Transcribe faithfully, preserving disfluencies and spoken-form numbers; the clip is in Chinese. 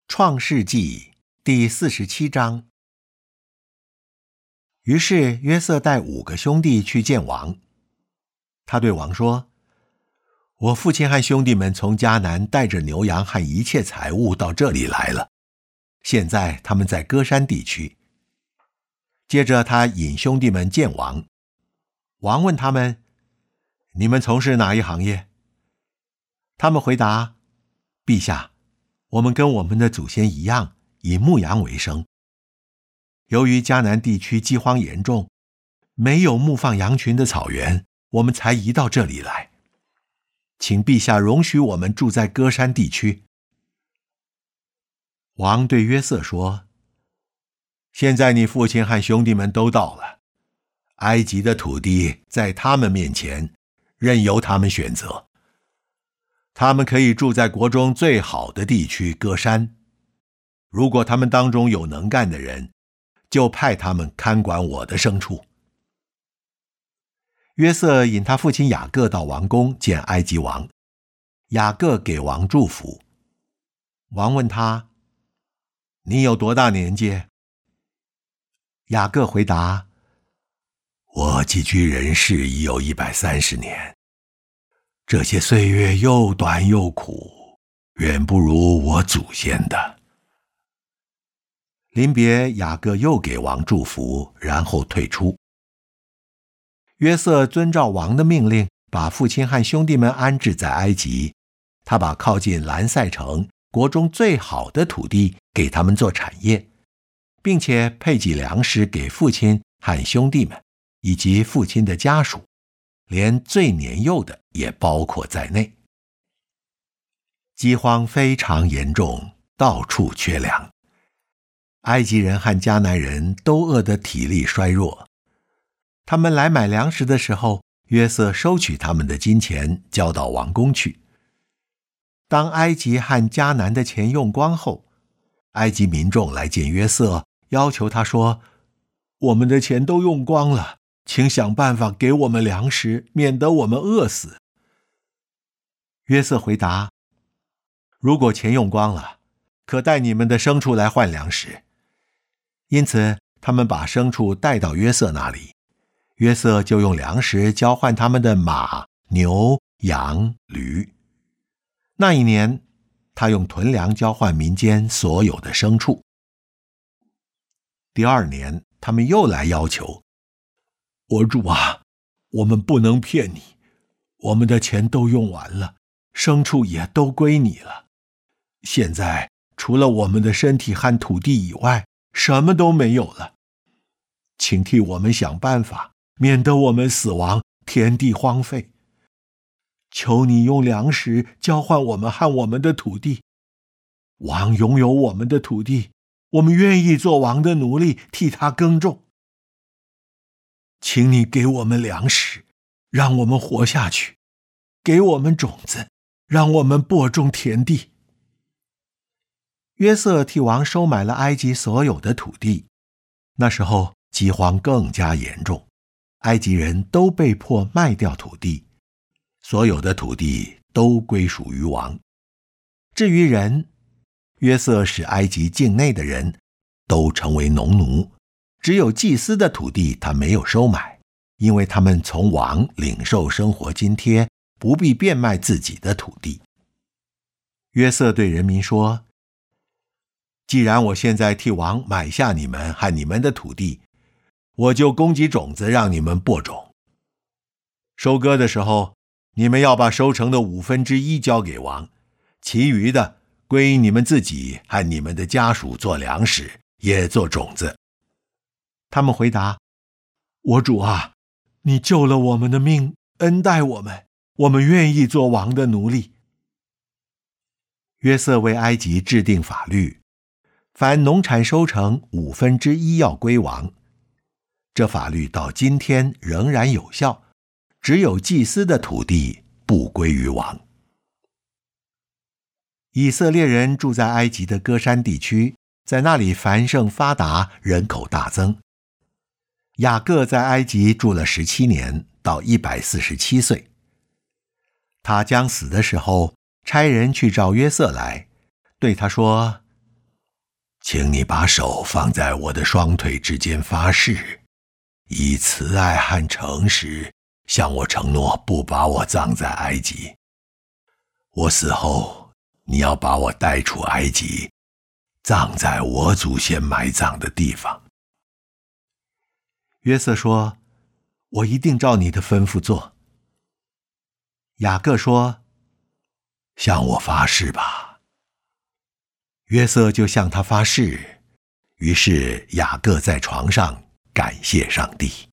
创世纪第四十七章。于是约瑟带五个兄弟去见王。他对王说：我父亲和兄弟们从迦南带着牛羊和一切财物到这里来了，现在他们在歌珊地区。接着他引兄弟们见王。王问他们：你们从事哪一行业？他们回答：陛下，我们跟我们的祖先一样，以牧羊为生。由于迦南地区饥荒严重，没有牧放羊群的草原，我们才移到这里来。请陛下容许我们住在歌珊地区。王对约瑟说：现在你父亲和兄弟们都到了，埃及的土地在他们面前，任由他们选择。他们可以住在国中最好的地区歌珊。如果他们当中有能干的人，就派他们看管我的牲畜。约瑟引他父亲雅各到王宫见埃及王。雅各给王祝福。王问他：你有多大年纪？雅各回答：我寄居人世已有一百三十年，这些岁月又短又苦，远不如我祖先的。临别，雅各又给王祝福，然后退出。约瑟遵照王的命令，把父亲和兄弟们安置在埃及。他把靠近兰塞城国中最好的土地给他们做产业，并且配给粮食给父亲和兄弟们，以及父亲的家属，连最年幼的也包括在内。饥荒非常严重，到处缺粮。埃及人和迦南人都饿得体力衰弱。他们来买粮食的时候，约瑟收取他们的金钱，交到王宫去。当埃及和迦南的钱用光后，埃及民众来见约瑟，要求他说：我们的钱都用光了，请想办法给我们粮食，免得我们饿死。约瑟回答：如果钱用光了，可带你们的牲畜来换粮食。因此他们把牲畜带到约瑟那里，约瑟就用粮食交换他们的马、牛、羊、驴。那一年，他用屯粮交换民间所有的牲畜。第二年，他们又来要求：我主啊，我们不能骗你，我们的钱都用完了，牲畜也都归你了。现在除了我们的身体和土地以外，什么都没有了。请替我们想办法，免得我们死亡，田地荒废。求你用粮食交换我们和我们的土地。王拥有我们的土地，我们愿意做王的奴隶，替他耕种。请你给我们粮食，让我们活下去；给我们种子，让我们播种田地。约瑟替王收买了埃及所有的土地。那时候饥荒更加严重，埃及人都被迫卖掉土地，所有的土地都归属于王。至于人，约瑟使埃及境内的人都成为农奴，只有祭司的土地他没有收买，因为他们从王领受生活津贴，不必变卖自己的土地。约瑟对人民说：既然我现在替王买下你们和你们的土地，我就供给种子让你们播种。收割的时候，你们要把收成的五分之一交给王，其余的归你们自己和你们的家属做粮食，也做种子。他们回答：我主啊，你救了我们的命，恩待我们，我们愿意做王的奴隶。约瑟为埃及制定法律，凡农产收成五分之一要归王。这法律到今天仍然有效，只有祭司的土地不归于王。以色列人住在埃及的歌珊地区，在那里繁盛发达，人口大增。雅各在埃及住了十七年，到一百四十七岁。他将死的时候，差人去召约瑟来，对他说： 请你把手放在我的双腿之间发誓，以慈爱和诚实向我承诺不把我葬在埃及。我死后，你要把我带出埃及，葬在我祖先埋葬的地方。”约瑟说：“我一定照你的吩咐做。”雅各说：“向我发誓吧。”约瑟就向他发誓，于是雅各在床上感谢上帝。